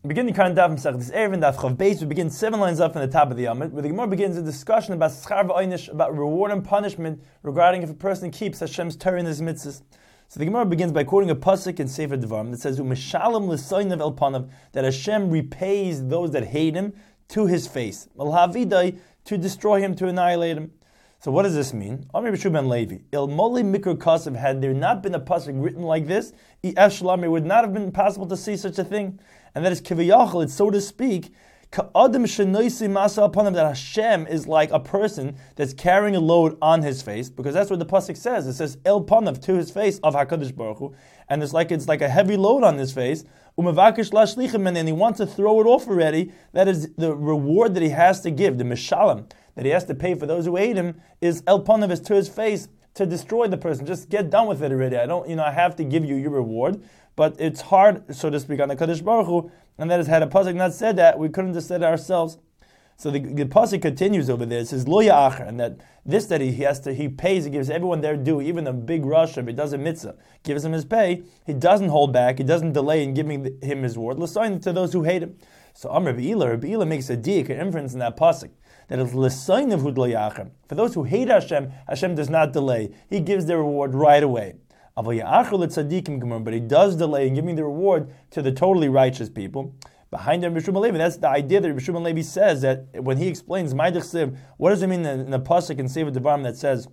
Beginning current daf Masechtas Eruvin daf Chav Beis, we begin 7 lines up from the top of the Amud, where the Gemara begins a discussion about schar v'oinish, about reward and punishment regarding if a person keeps Hashem's Torah and His mitzvahs. So the Gemara begins by quoting a pasuk in Sefer Devarim that says, "U'mishalem l'soinav el panav," that Hashem repays those that hate Him to His face, malhavidai, to destroy him, to annihilate him. So what does this mean? Amr B'Shu ben Levi, Il Moli Mikra Kasav, had there not been a pasuk written like this, it would not have been possible to see such a thing. And that is kiviyachol, it's so to speak, ka'adam shenoisi masa upon him, that Hashem is like a person that's carrying a load on his face, because that's what the pasuk says. It says el panav, to his face of Hakadosh Baruch Hu, and it's like a heavy load on his face. Umevakish lashlichim, and he wants to throw it off already. That is the reward that he has to give, the mishalim that he has to pay for those who hate him, is el panav, is to his face, to destroy the person. Just get done with it already. I have to give you your reward. But it's hard, so to speak, on the Kadosh Baruch Hu, and that has had a pasuk not said that, we couldn't have said it ourselves. So the pasuk continues over there. It says lo ya'acher, and that this that he pays, he gives everyone their due, even a big rush, if he does a mitzvah, gives him his pay. He doesn't hold back, he doesn't delay in giving him his reward. L'soin to those who hate him. So Rabbi Ila makes a diak, an inference in that pasuk, that is l'soin of hud lo ya'acher. For those who hate Hashem, Hashem does not delay. He gives their reward right away. But he does delay in giving the reward to the totally righteous people. Behind him, Rishon Levi, that's the idea that Rishon Levi says, that when he explains Ma'idach Siv, what does it mean in the pasuk in Sefer Devarim that says,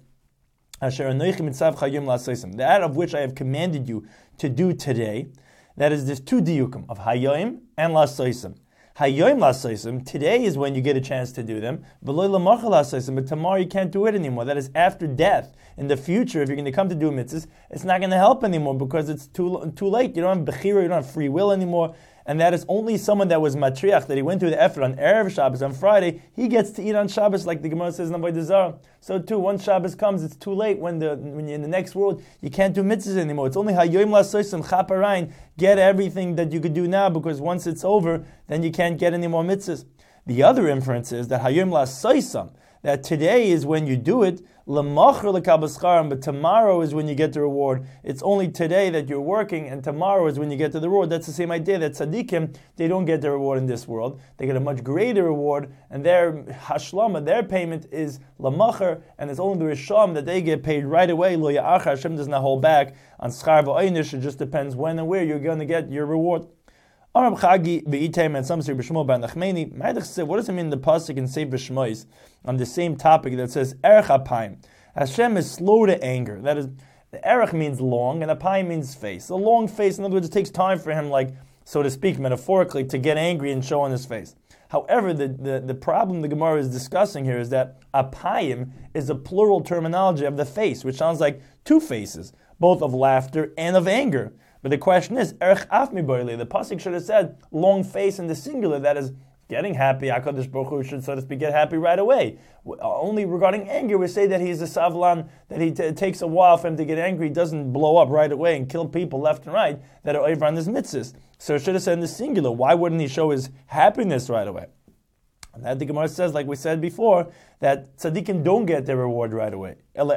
that of which I have commanded you to do today, that is, there's two diyukim, of Hayom and Lasoisim. Hayom Lasoisim, today is when you get a chance to do them, but tomorrow you can't do it anymore. That is, after death. In the future, if you're going to come to do mitzvahs, it's not going to help anymore because it's too late. You don't have bechira, you don't have free will anymore. And that is only someone that was matriach, that he went through the effort on Erev Shabbos, on Friday, he gets to eat on Shabbos, like the Gemara says in Avodah Zarah. So too, once Shabbos comes, it's too late. When you're in the next world, you can't do mitzvahs anymore. It's only Hayoim Lasoisim Chaparain, get everything that you could do now, because once it's over, then you can't get any more mitzvahs. The other inference is that Hayoim Lasoisim, that today is when you do it, but tomorrow is when you get the reward. It's only today that you're working, and tomorrow is when you get to the reward. That's the same idea that tzaddikim, they don't get the reward in this world. They get a much greater reward, and their hashlama, their payment is lamacher, and it's only the risham that they get paid right away. Lo ya'achar, Hashem does not hold back on schar v'oinish. It just depends when and where you're going to get your reward. Arab Chagi v'Item, and some say B'Shmuel ben Nachmeni. What does it mean in the pasuk in Sefer Shmois on the same topic that says Erech Apayim? Hashem is slow to anger. That is, the Erech means long, and Apayim means face. A long face, in other words, it takes time for him, like, so to speak, metaphorically, to get angry and show on his face. However, the problem the Gemara is discussing here is that Apayim is a plural terminology of the face, which sounds like two faces, both of laughter and of anger. But the question is, Erech Afmi Boile, the pasuk should have said long face in the singular, that is, getting happy, HaKadosh Baruch Hu should, so to speak, get happy right away. Only regarding anger, we say that he's a savlan, that it takes a while for him to get angry, he doesn't blow up right away and kill people left and right that are over on his mitzvahs. So it should have said in the singular, why wouldn't he show his happiness right away? And that the Gemara says, like we said before, that tzaddikim don't get their reward right away.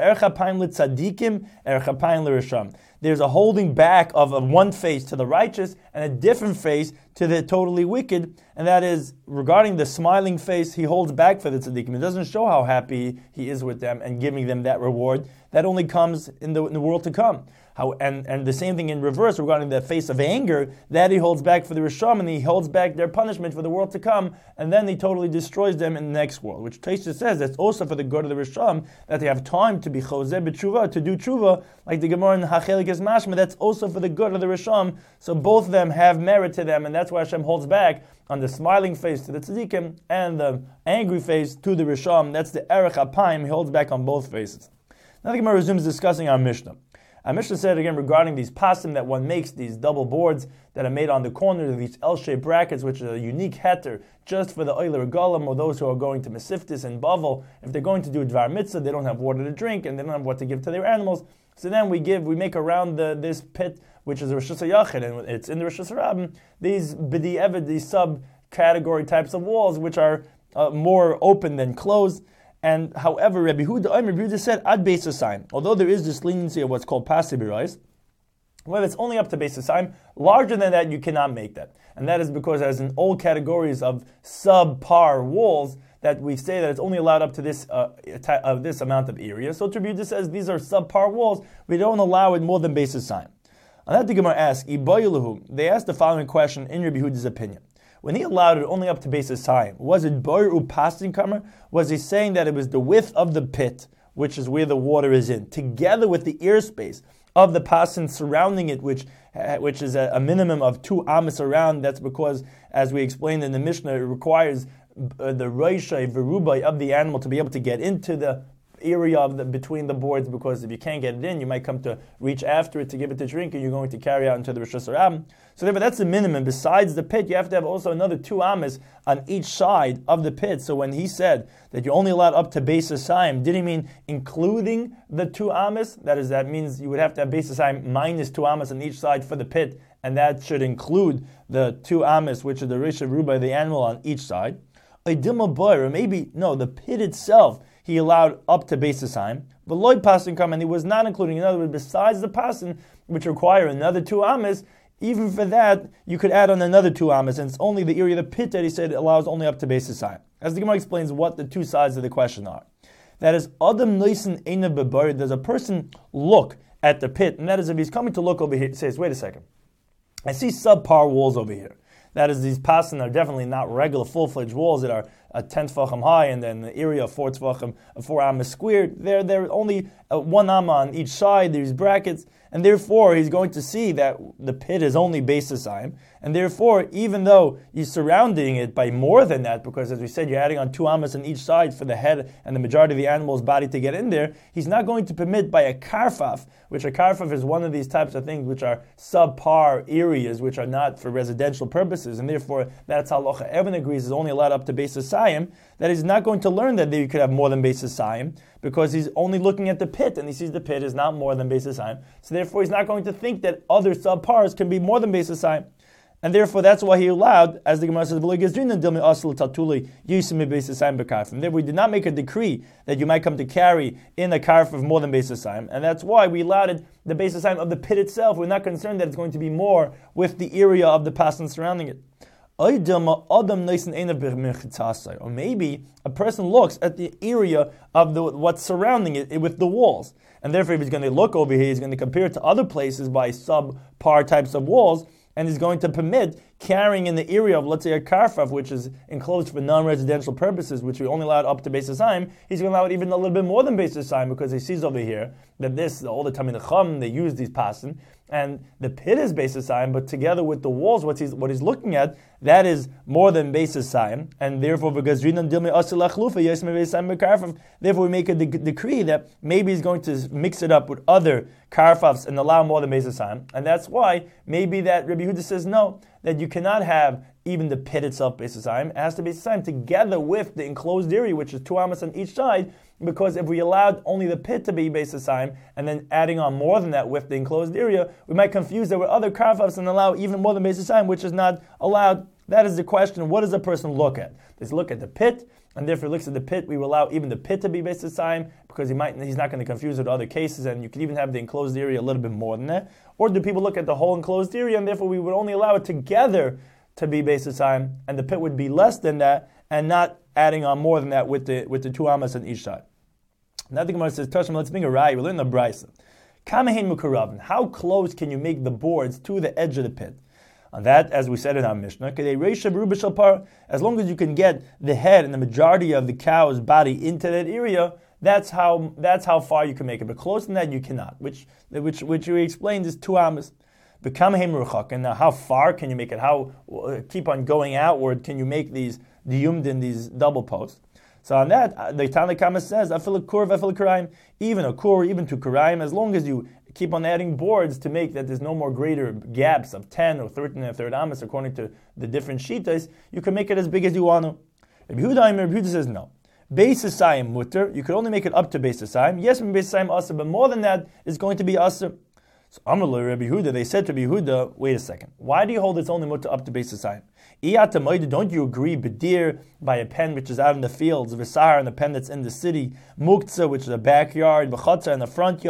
There's a holding back of one face to the righteous and a different face to the totally wicked, and that is, regarding the smiling face, he holds back for the tzaddikim. It doesn't show how happy he is with them and giving them that reward. That only comes in the world to come. And the same thing in reverse regarding the face of anger, that he holds back for the Risham, and he holds back their punishment for the world to come, and then he totally destroys them in the next world. Which Tosha says that's also for the good of the Risham, that they have time to be chozeh b'tshuva, to do tshuva, like the Gemara in Hachelik is mashma, that's also for the good of the Risham. So both of them have merit to them, and that's why Hashem holds back on the smiling face to the tzaddikim and the angry face to the Risham. That's the Erech Apayim, he holds back on both faces. Now the Gemara resumes discussing our Mishnah. Our Mishnah said again regarding these pasim that one makes, these double boards that are made on the corner of these L-shaped brackets, which are a unique heter just for the Euler Golem or those who are going to Mesiftis and Bavel. If they're going to do Dvar Mitzvah, they don't have water to drink and they don't have what to give to their animals. So then we make around this pit, which is a Rosh Hashanah, and it's in the Rosh Hashanah, these b'di'evet, these subcategory types of walls, which are more open than closed. And however, Rabbi Huda said, Ad Beis Asayim, although there is this leniency of what's called passive birais, However, it's only up to Beis Hasayim. Larger than that, you cannot make that. And that is because, as in all categories of subpar walls, that we say that it's only allowed up to this this amount of area. So Rabbi Yehuda says these are subpar walls. We don't allow it more than Beis Hasayim. On that, the Gemara asks, they asked the following question in Rabbi Yehuda's opinion. When he allowed it only up to Beis Hasayim, was it Boyer Upasin Kamer? Was he saying that it was the width of the pit, which is where the water is in, together with the airspace of the pasin surrounding it, which is a minimum of 2 amas around? That's because, as we explained in the Mishnah, it requires the roishay verubai of the animal to be able to get into the area of between the boards, because if you can't get it in, you might come to reach after it to give it to drink, and you're going to carry out into the Rosh Hashanah. So therefore, that's the minimum. Besides the pit, you have to have also another 2 amas on each side of the pit. So when he said that you're only allowed up to Beis Hasayim, did he mean including the 2 amas? That means you would have to have Beis Hasayim minus 2 amas on each side for the pit, and that should include the 2 amas, which is the Rish of Rubai, the animal on each side. Or maybe, no, the pit itself he allowed up to Beis Hasayim, but Lloyd Pasin come, and he was not including. In other words, besides the Pasin, which require another 2 amas, even for that, you could add on another 2 amas, and it's only the area of the pit that he said allows only up to Beis Hasayim. As the Gemara explains what the 2 sides of the question are. That is, Adam Noisen Eina Bebar, does a person look at the pit, and that is if he's coming to look over here, he says, wait a second, I see subpar walls over here. That is, these pasin are definitely not regular full-fledged walls that are 10 tefachim high, and then the area of 4 tefachim, 4 amas squared. They're only 1 amma on each side. There's brackets, and therefore he's going to see that the pit is only Beis Hasayim, and therefore, even though you're surrounding it by more than that, because as we said, you're adding on 2 amas on each side for the head and the majority of the animal's body to get in there, he's not going to permit by a karfaf, which a karfaf is one of these types of things which are subpar areas, which are not for residential purposes, and therefore that's how halacha. Everyone agrees is only allowed up to Beis Hasayim, that he's not going to learn that you could have more than Beis Hasayim, because he's only looking at the pit, and he sees the pit is not more than Beis Hasayim, so therefore he's not going to think that other subpars can be more than Beis Hasayim. And therefore, that's why he allowed, as the Gemara says, therefore, we did not make a decree that you might come to carry in a karf of more than Beis Hasayim, and that's why we allowed it the Beis Hasayim of the pit itself. We're not concerned that it's going to be more with the area of the pasin surrounding it. Or maybe a person looks at the area of what's surrounding it with the walls, and therefore, if he's going to look over here, he's going to compare it to other places by subpar types of walls, and is going to permit carrying in the area of, let's say, a karfaf, which is enclosed for non-residential purposes, which we only allowed up to Beis Hasayim, he's going to allow it even a little bit more than Beis Hasayim, because he sees over here that all the Tamid Chacham, they use these pasin, and the pit is Beis Hasayim, but together with the walls, what he's looking at, that is more than Beis Hasayim, and therefore, therefore we make a decree that maybe he's going to mix it up with other karfafs and allow more than Beis Hasayim, and that's why maybe that Rabbi Yehuda says no, that you cannot have even the pit itself Beis Hasayim. It has to be Beis Hasayim together with the enclosed area, which is 2 amas on each side, because if we allowed only the pit to be Beis Hasayim, and then adding on more than that with the enclosed area, we might confuse there with other karfafs and allow even more than Beis Hasayim, which is not allowed. That is the question. What does a person look at? Does he look at the pit? And therefore he looks at the pit, we will allow even the pit to be Beis Hasayim, because he's not going to confuse it with other cases, and you could even have the enclosed area a little bit more than that. Or do people look at the whole enclosed area, and therefore we would only allow it together to be Beis Hasayim, and the pit would be less than that, and not adding on more than that with the 2 amas on each side. Now the Gemara says, Tashma, let's bring a raya. We learn the brisa. Kamehin mukaravin. How close can you make the boards to the edge of the pit? On that, as we said in our Mishnah, as long as you can get the head and the majority of the cow's body into that area, that's how far you can make it. But closer than that, you cannot. Which we explained is 2 amas. And now, how far can you make it? How keep on going outward can you make these diyumdin, these double posts? So on that, the Tanna Kama says, even a kur, even 2 kuraim, as long as you keep on adding boards to make that there's no more greater gaps of 10 or 13 and a third amas according to the different shitas, you can make it as big as you want to. Rabbi Yehuda says no. Beis Hasayim mutter, you could only make it up to Beis Hasayim. Yes, Beis Hasayim asa, but more than that is going to be asa. So Amrullah Rabbi Yehuda, they said to Rabbi Yehuda, wait a second, why do you hold it's only mutter up to Beis Hasayim? Don't you agree, Bedir, by a pen which is out in the fields, Visar, and a pen that's in the city, Muktzah, which is a backyard, B'chatza, and a front yard,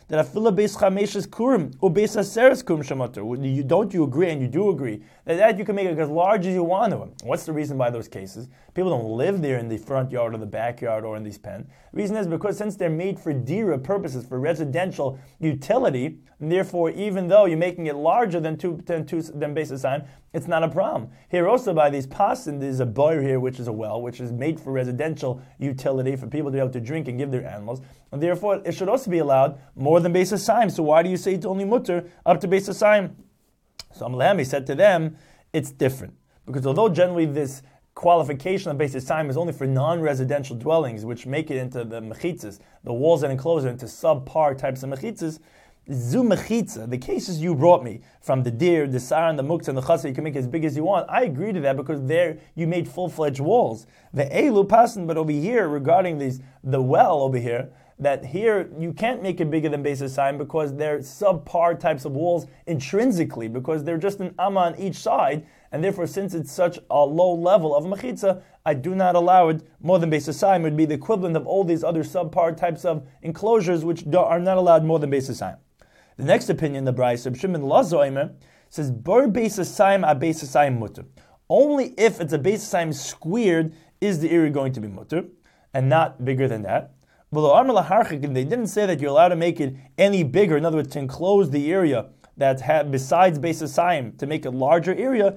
that afila beis chameshes kurim or beis aseres kurim shamater. Don't you agree? And you do agree that you can make it as large as you want to. What's the reason by those cases? People don't live there in the front yard or the backyard or in these pens. The reason is because since they're made for dira purposes, for residential utility, and therefore even though you're making it larger than beis hasayim, it's not a problem. Here also by these pasin, there's a boir here, which is a well, which is made for residential utility, for people to be able to drink and give their animals. And therefore, it should also be allowed more than beis hasayim. So why do you say it's only mutter up to beis hasayim? So Amlami said to them, it's different. Because although generally this qualification of beis hasayim is only for non-residential dwellings, which make it into the mechitzas, the walls that enclose it into subpar types of mechitzas, Zu mechitza, the cases you brought me from the deer, the sar, and the muktzah, and the chasa, you can make it as big as you want. I agree to that because there you made full-fledged walls. The elu pasan, but over here regarding the well over here, that here you can't make it bigger than beis hasayim because they're subpar types of walls intrinsically, because they're just an amma on each side, and therefore since it's such a low level of mechitza, I do not allow it more than beis hasayim. It would be the equivalent of all these other subpar types of enclosures which are not allowed more than beis hasayim. The next opinion, the Brayso, Shimon Lazoimer, says, Bar beis hasayim a beis hasayim mutter. Only if it's a beis hasayim squared is the area going to be mutter, and not bigger than that. And they didn't say that you're allowed to make it any bigger, in other words, to enclose the area that besides beis hasayim, to make a larger area,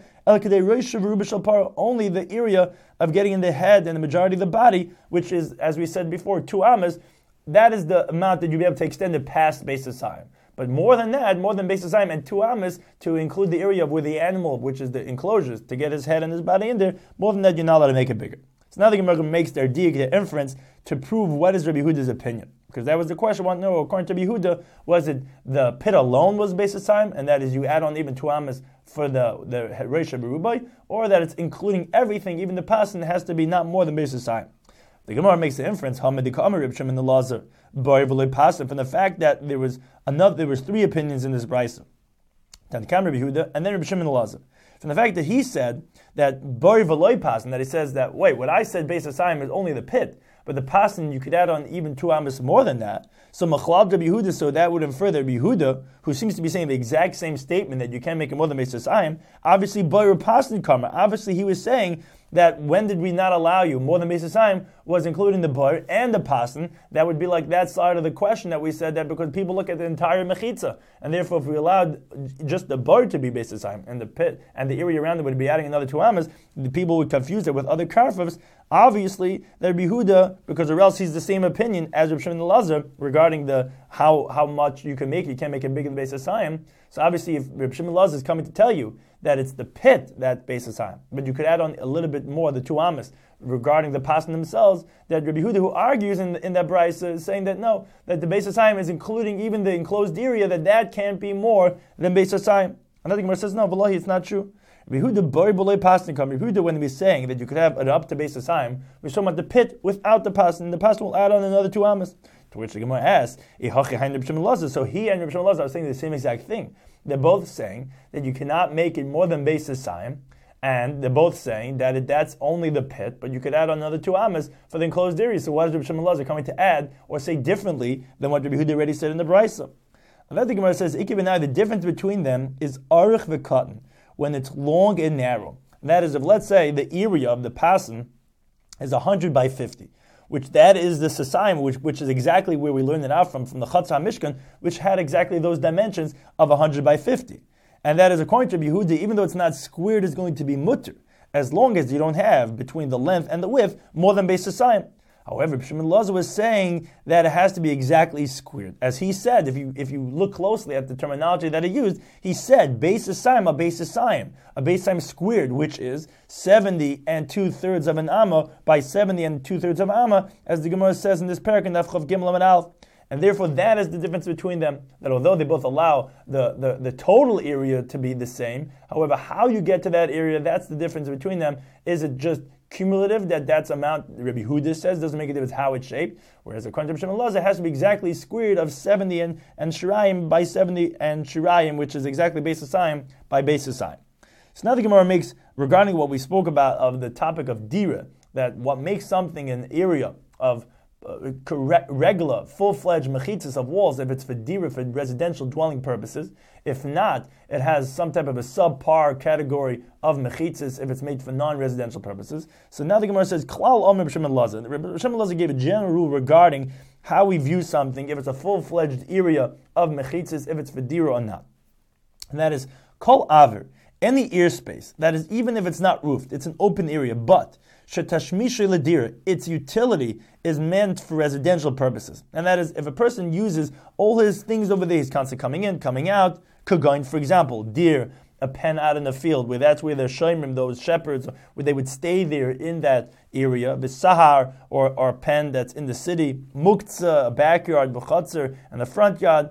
only the area of getting in the head and the majority of the body, which is, as we said before, 2 amas, that is the amount that you'll be able to extend it past beis hasayim. But more than that, more than beis hasayim and 2 amas, to include the area of where the animal, which is the enclosures, to get his head and his body in there, more than that, you're not allowed to make it bigger. So now the Gemara makes their inference to prove what is Rabbi Yehuda's opinion. Because that was the question. I want to know, according to Rabbi Yehuda, was it the pit alone was beis hasayim, and that is you add on even 2 amas for the Reisha Berubai, or that it's including everything, even the pasan has to be not more than beis hasayim. The Gemara makes the inference, Hamadika Amar Ribshim in the Lazar, from the fact that there was 3 opinions in this brayso. Tanakam Rabbi Yehuda, and then Rabbi Shimon Lazar. From the fact that he said that Bari V'loi Pasan, that he says that, wait, what I said beis hasayim is only the pit, but the pasan you could add on even 2 amas more than that. So Machlab Rabbi Yehuda, so that would infer that Rabbi Yehuda, who seems to be saying the exact same statement that you can't make it more than beis hasayim, obviously Bari Pasan Karma. Obviously he was saying that when did we not allow you more than beis hasayim was including the bar and the pasan. That would be like that side of the question that we said that because people look at the entire mechitza, and therefore if we allowed just the bar to be beis hasayim and the pit and the area around it would be adding another 2 amas, the people would confuse it with other karfavs. Obviously, that Rabbi Yehuda, because or else he's the same opinion as Rabbi Shimon Lazar regarding the how much you can make it. You can't make it bigger than beis hasayim. So obviously, if Rabbi Shimon Lazar is coming to tell you that it's the pit that beis hasayim, but you could add on a little bit more, the 2 amas, regarding the pasan themselves, that Rabbi Yehuda, who argues in that brayso, is saying that no, that the beis hasayim is including even the enclosed area, that can't be more than beis hasayim. Another Gemara says, no, Wallahi, it's not true. Rabbi Yehuda, when he was saying that you could have it up to beis hasayim, we're talking about the pit without the pasan. The pasan will add on another 2 amas. To which the Gemara asks, so he and Rabbi Shimon Lazar are saying the same exact thing. They're both saying that you cannot make it more than beis hasayim, and they're both saying that that's only the pit, but you could add on another 2 amas for the enclosed area. So why is Rabbi Shimon Lazar coming to add or say differently than what Rabbi Yehuda already said in the brayso? And then the Gemara says, the difference between them is arich v'katan, when it's long and narrow. And that is, if let's say the area of the pasan is 100 by 50, which that is the Sasayim, which is exactly where we learned it out from the Chatzah Mishkan, which had exactly those dimensions of 100 by 50. And that is, according to Rabbi Yehuda, even though it's not squared, it's going to be mutter, as long as you don't have, between the length and the width, more than beis hasayim. However, Shimon Lazar was saying that it has to be exactly squared. As he said, if you look closely at the terminology that he used, he said, beis hasayim, a beis hasayim squared, which is 70 2/3 of an amma by 70 2/3 of an amma, as the Gemara says in this parak in Daf Chav Gimel Amud Aleph. And therefore, that is the difference between them, that although they both allow the total area to be the same, however, how you get to that area, that's the difference between them. Is it just cumulative, that's amount Rabbi Yehuda says, doesn't make a difference how it's shaped, whereas according to Shimon Lazar, it has to be exactly squared of 70 and shirayim by 70 and shirayim, which is exactly beis hasayim by beis hasayim. So now the Gemara makes, regarding what we spoke about of the topic of dira, that what makes something an area of regular, full-fledged mechitzas of walls if it's for dira, for residential dwelling purposes. If not, it has some type of a subpar category of mechitzas if it's made for non-residential purposes. So now the Gemara says, Klal Omer B'Shem Elazar. B'Shem Elazar gave a general rule regarding how we view something, if it's a full-fledged area of mechitzas, if it's for dira or not. And that is, Kol Aver, any airspace, that is, even if it's not roofed, it's an open area, but Shetashmisha Ladira, its utility is meant for residential purposes. And that is, if a person uses all his things over there, he's constantly coming in, coming out, Kagain, for example, deer, a pen out in the field, where that's where the shoymrim, those shepherds, where they would stay there in that area, the sahar, or a pen that's in the city, muktzah, a backyard, b'chatzar, and the front yard.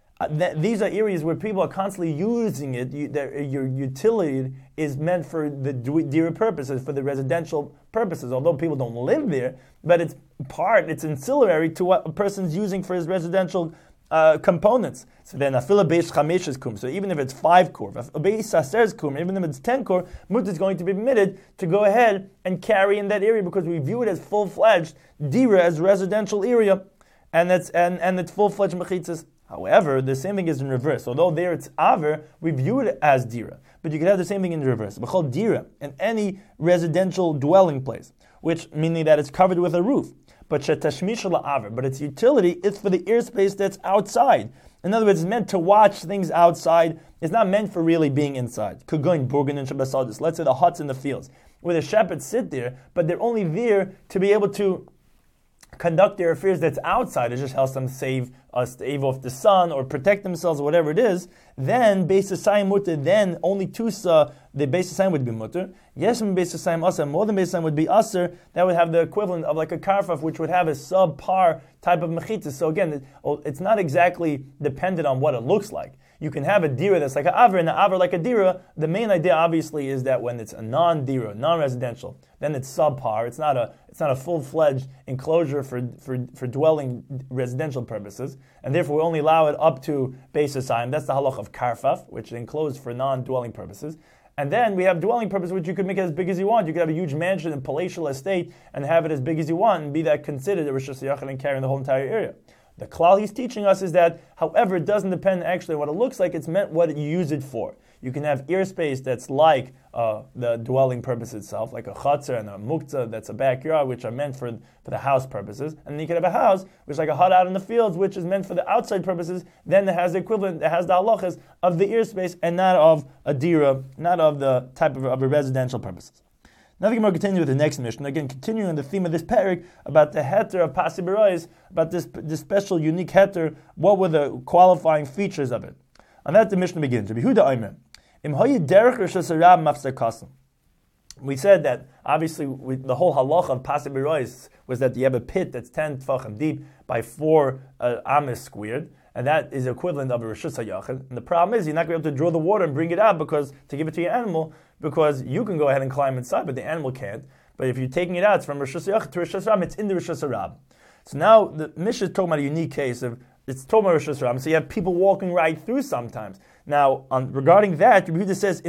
These are areas where people are constantly using it. Your utility is meant for the dira purposes, for the residential purposes, although people don't live there, but it's ancillary to what a person's using for his residential components. So then afila beish chameshes kum. So even if it's 5 kor, beish saser's kum, even if it's 10 kor, mut is going to be permitted to go ahead and carry in that area because we view it as full-fledged dira, as residential area, and it's full-fledged mechitzas. However, the same thing is in reverse. Although there it's aver, we view it as dira. But you could have the same thing in the reverse. B'chol dira, in any residential dwelling place, which meaning that it's covered with a roof. But shetashmish la'aver, but its utility is for the airspace that's outside. In other words, it's meant to watch things outside. It's not meant for really being inside. Kugoin, burgen, and shabbasadis. Let's say the huts in the fields, where the shepherds sit there, but they're only there to be able to conduct their affairs that's outside. It just helps them stave off the sun or protect themselves or whatever it is. Then Beis Hasayim mutter. Then only tusa the Beis Hasayim would be mutter. Yes, Beis Hasayim aser, more than Beis Hasayim would be aser. That would have the equivalent of like a karfaf, which would have a subpar type of mechitza. So again, it's not exactly dependent on what it looks like. You can have a dira that's like an aver and an aver like a dira. The main idea, obviously, is that when it's a non-dira, non-residential, then it's subpar. It's not a full-fledged enclosure for dwelling residential purposes, and therefore we only allow it up to Beis Hasayim. That's the halach of karfaf, which is enclosed for non-dwelling purposes. And then we have dwelling purposes, which you could make it as big as you want. You could have a huge mansion and palatial estate and have it as big as you want and be that considered a Rosh Hashanah and carrying the whole entire area. The klal he's teaching us is that, however, it doesn't depend actually on what it looks like, it's meant what you use it for. You can have airspace that's like the dwelling purpose itself, like a chutzner and a muktzah that's a backyard, which are meant for the house purposes. And then you can have a house, which is like a hut out in the fields, which is meant for the outside purposes. Then it has the equivalent, it has the halachas of the airspace and not of a dira, not of the type of a residential purposes. Now the Gemara continues with the next mission. Again, continuing on the theme of this parak about the heter of Pasi B'Rois, about this special, unique heter. What were the qualifying features of it? On that, the mission begins. We said that obviously the whole halacha of Pasi B'Rois was that you have a pit that's 10 tefachim deep by 4 ames squared. And that is equivalent of a Rishus HaYachid. And the problem is you're not going to be able to draw the water and bring it out to give it to your animal, because you can go ahead and climb inside, but the animal can't. But if you're taking it out, it's from Rishus HaYachid to Rishus HaRab, it's in the Rishus HaRab. So now the Mishnah is talking about a unique case of, it's talking about Rishus HaRab, so you have people walking right through sometimes. Now, regarding that, Rabbi Yehuda says,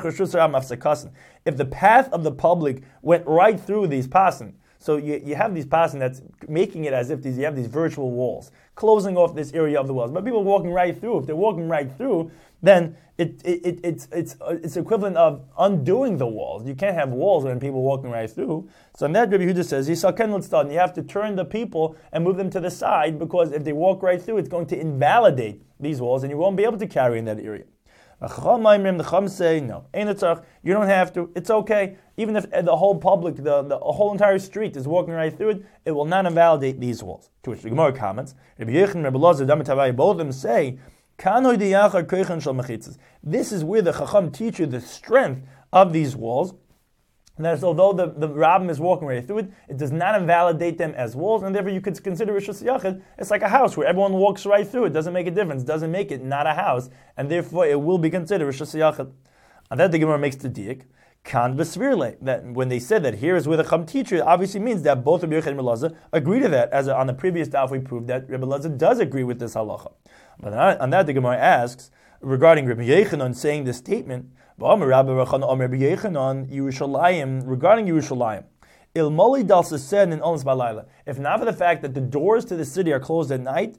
if the path of the public went right through these pasim, so you have these pasim that's making it as if you have these virtual walls, closing off this area of the walls. But people are walking right through. If they're walking right through, then it's equivalent of undoing the walls. You can't have walls when people are walking right through. So in that, Rabbi Yehuda says, you have to turn the people and move them to the side, because if they walk right through, it's going to invalidate these walls, and you won't be able to carry in that area. The Chacham say, no, you don't have to, it's okay. Even if the whole public, the whole entire street is walking right through it, it will not invalidate these walls. To which the Gemara comments, Rabbi Yechon and Rabbi Elazar, both of them say, this is where the Chacham teach you the strength of these walls. And that is, although the rabbin is walking right through it, it does not invalidate them as walls, and therefore you could consider Rishus HaYachid, it's like a house where everyone walks right through it. Doesn't make a difference, doesn't make it not a house, and therefore it will be considered Rishus HaYachid. And that the Gemara makes the diak, kan v'svirle, that when they said that here is where the Chacham teacher, it obviously means that both Rabbi Yechon and Rabbi Elazar agree to that, as on the previous daf we proved that Rabbi Elazar does agree with this halacha. But on that the Gemara asks, regarding Rabbi Yechanan saying this statement, regarding Yerushalayim, ilmoli dal sesen in onas balayla. If not for the fact that the doors to the city are closed at night,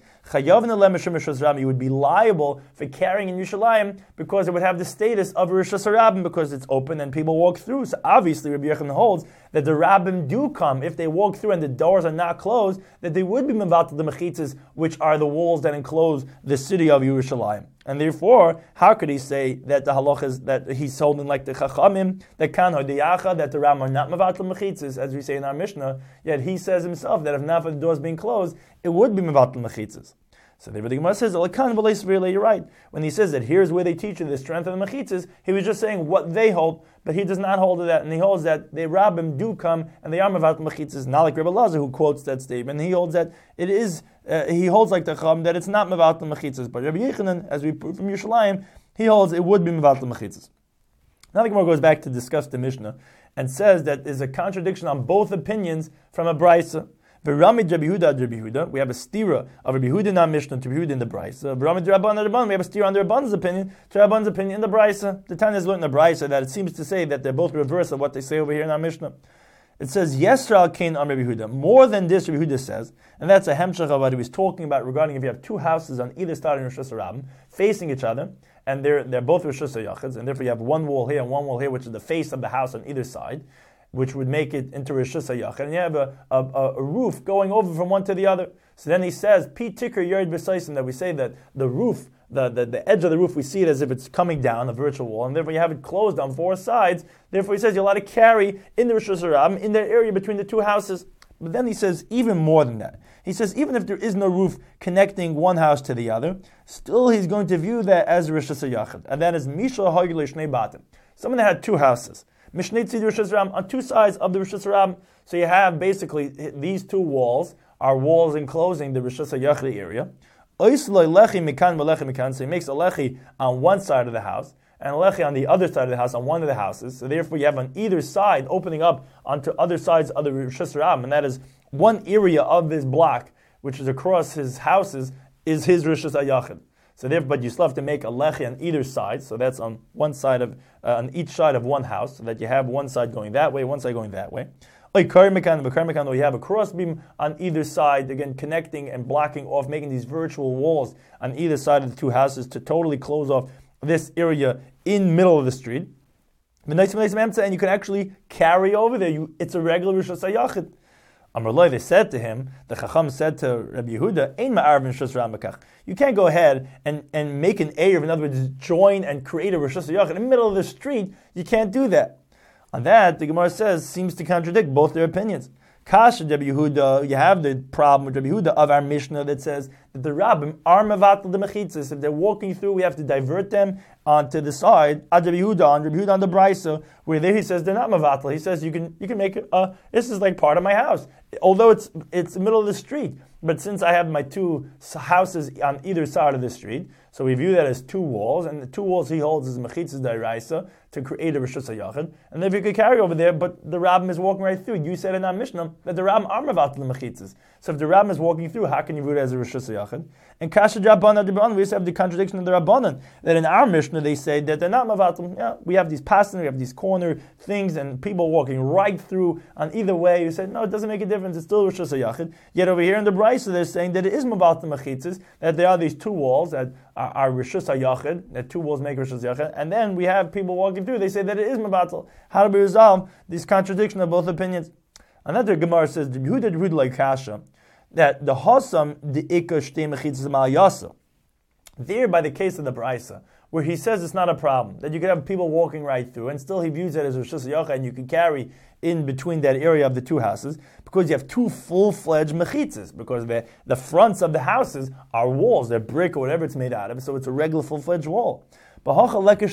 you would be liable for carrying in Yerushalayim because it would have the status of Rosh Hashanah because it's open and people walk through. So obviously Rabbi Yochanan holds that the rabbim do come if they walk through and the doors are not closed, that they would be mevatel the mechitzas, which are the walls that enclose the city of Yerushalayim. And therefore, how could he say that the halach is that he's holding like the chachamim, that kan hodiyacha, that the rabbim are not mevatel mechitzas, as we say in our Mishnah? Yet he says himself that if not for the doors being closed, it would be mevatel mechitzas. So the Gemara says, you're right. When he says that here's where they teach you the strength of the mechitzas, he was just saying what they hold, but he does not hold to that, and he holds that the rabbim do come and they are mevatel mechitzas. Not like Rebbe Lazar who quotes that statement. He holds that it is. He holds like the Chacham that it's not mevatel mechitzas. But Rabbi Yochanan, as we prove from Yerushalayim, he holds it would be mevatel mechitzas. Now the Gemara goes back to discuss the Mishnah and says that there's a contradiction on both opinions from a brisa. V'ramid Rabbi Yehuda, we have a stira of Rabbi Yehuda in our Mishnah to Rabbi Yehuda in the brisa. V'ramid Rabban, we have a stira under Rabban's opinion to Rabban's opinion in the brisa. The Tanya is learned in the brisa that it seems to say that they're both reverse of what they say over here in our Mishnah. It says, Yesra Kain on Rabbi Yehuda. More than this, Rabbi Yehuda says, and that's a hemshach of what he was talking about regarding if you have two houses on either side of Rosh Hashanah facing each other, and they're both Rosh Hashanah, and therefore you have one wall here and one wall here, which is the face of the house on either side, which would make it into Rosh Hashanah, and you have a roof going over from one to the other. So then he says, Pi Tikr Yerd B'Saisim, that we say that the roof, the edge of the roof, we see it as if it's coming down, a virtual wall, and therefore you have it closed on four sides. Therefore he says you're allowed to carry in the Rosh Hashanah, in that area between the two houses. But then he says even more than that. He says even if there is no roof connecting one house to the other, still he's going to view that as Rosh Hashanah. And that is Misha Hagil Shnei Batim. Someone that had two houses. Mishnei Tzid Rosh Hashanah on two sides of the Rosh Hashanah. So you have basically these two walls are walls enclosing the Rosh Hashanah area. So he makes a lechi on one side of the house and a lechi on the other side of the house on one of the houses. So therefore you have on either side opening up onto other sides of the Rosh Hashanah, and that is one area of this block, which is across his houses, is his Rosh Hashanah. So therefore, but you still have to make a lechi on either side. So that's on one side of on each side of one house, so that you have one side going that way, one side going that way. Or you have a crossbeam on either side, again connecting and blocking off, making these virtual walls on either side of the two houses to totally close off this area in the middle of the street. And you can actually carry over there. It's a regular Rosh Hashanah. Amrullah, they said to him, the Chacham said to Rabbi Yehuda, Ein ma'arvin Rosh Hashanah. You can't go ahead and make an Erev, in other words, join and create a Rosh Hashanah in the middle of the street. You can't do that. On that, the Gemara says, seems to contradict both their opinions. Kasha Rabbi Yehuda, you have the problem with Rabbi Yehuda of our Mishnah that says that the rabbim are mevatel the mechitzas. If they're walking through, we have to divert them onto the side. Ad Rabbi Yehuda on the brisa, where there he says they're not mevatel. He says you can make this is like part of my house, although it's the middle of the street. But since I have my two houses on either side of the street, so we view that as two walls, and the two walls he holds is mechitzas d'oraisa to create a Rosh Hashanah. And if you could carry over there, but the rabbim is walking right through. You said in our Mishnah that the rabbim are mevatel the mechitzas. So if the rabbim is walking through, how can you view it as a Rosh Hashanah? And Kasha Rabbanan, we just have the contradiction of the Rabbanan, that in our Mishnah they say that they're not mevatel. Yeah, we have these passing, we have these corner things, and people walking right through on either way. You said, no, it doesn't make a difference, it's still Rosh Hashanah. Yet over here in the Brisa they're saying that it is mevatel mechitzas, that there are these two walls that are Rosh Hashanah, that two walls make Rosh Hashanah, and then we have people walking through, they say that it is mevatel. How do we resolve this contradiction of both opinions? Another Gemara says, Yehuda like Kasha, that the Hasam, the Ikka Shtei Mechitzas Ma'ayasa, there by the case of the Brisa, where he says it's not a problem, that you could have people walking right through, and still he views it as Rosh Hashanah, and you can carry in between that area of the two houses, because you have two full-fledged mechitzas, because the fronts of the houses are walls, they're brick or whatever it's made out of, so it's a regular full-fledged wall. Here by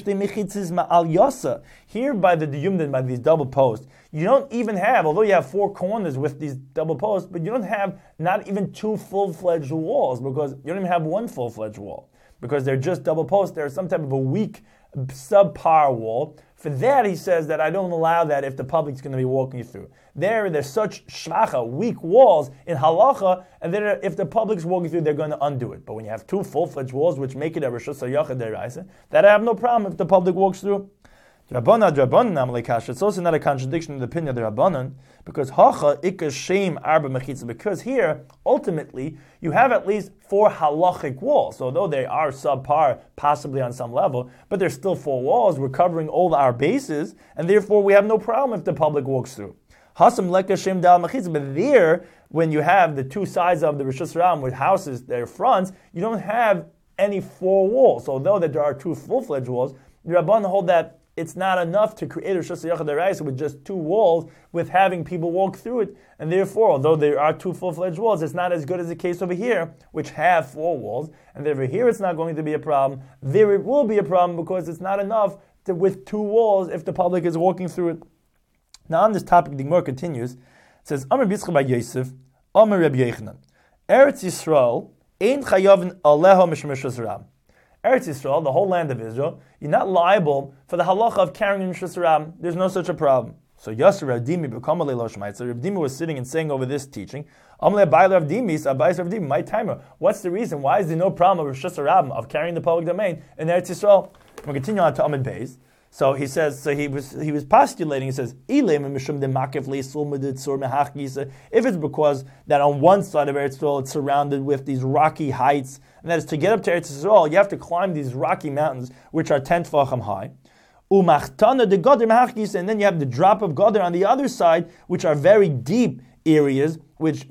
the diyumdin, by these double posts, you don't even have, although you have four corners with these double posts, but you don't have not even two full-fledged walls, because you don't even have one full-fledged wall, because they're just double posts. They're some type of a weak, subpar wall. For that, he says that I don't allow that if the public's going to be walking through. There's such shvacha, weak walls in halacha, and then if the public's walking through, they're going to undo it. But when you have two full-fledged walls, which make it a Rosh Hashanah deraisa, that I have no problem if the public walks through. It's also not a contradiction in the opinion of the Rabbanan, because hacha ikka shem arba mechitza. Because here, ultimately, you have at least 4 halachic walls. So although they are subpar, possibly on some level, but there's still 4 walls. We're covering all our bases, and therefore we have no problem if the public walks through. Hasam lekka shem dal mechitza. But there, when you have the 2 sides of the Rishus Ram with houses, their fronts, you don't have any 4 walls. So although that there are 2 full-fledged walls, the Rabbanan hold that it's not enough to create a Rishus Yachad Deraisa with just 2 walls, with having people walk through it. And therefore, although there are 2 full-fledged walls, it's not as good as the case over here, which have 4 walls. And therefore here it's not going to be a problem. There it will be a problem because it's not enough with 2 walls if the public is walking through it. Now on this topic, the Gemara continues. It says, Amar Bitzcha bar Yosef, Amar Rabbi Yochanan, Eretz Yisrael, ein chayavin aleha mishum Rishus Ram. Eretz Yisrael, the whole land of Israel, you're not liable for the halacha of carrying Rishus Ram. There's no such a problem. So Yasser Rav Dimi become a Rav Dimi was sitting and saying over this teaching, Amle Abai Rav Dimi, Abai Rav Dimi, my timer. What's the reason? Why is there no problem of Rishus Ram, of carrying the public domain in Eretz Yisrael? We'll continue on to Amid Beis. So he says, he was postulating, he says, if it's because that on one side of Eretz Yisrael it's surrounded with these rocky heights, and that is to get up to Eretz Yisrael, you have to climb these rocky mountains, which are 10 tefachim high. And then you have the drop of Goder on the other side, which are very deep areas, which